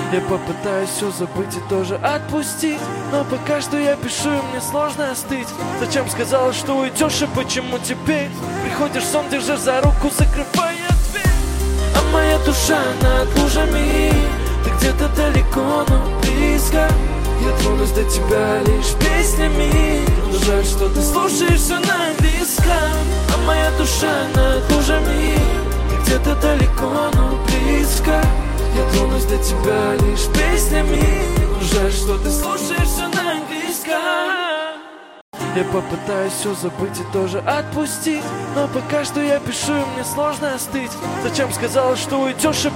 Я попытаюсь все забыть и тоже отпустить, но пока что я пишу, и мне сложно остыть. Зачем сказала, что уйдешь, и почему теперь приходишь в сон, держишь за руку, закрывая дверь? А моя душа над лужами, ты где-то далеко, но близко. Я тронусь до тебя лишь песнями, но жаль, что ты слушаешь все на английском. А моя душа над лужами, ты где-то далеко, но близко. Я тронусь до тебя лишь песнями, но жаль, что ты слушаешь все на английском. Я попытаюсь все забыть и тоже отпустить, но пока что я пишу, и мне сложно остыть. Зачем сказала, что уйдешь, и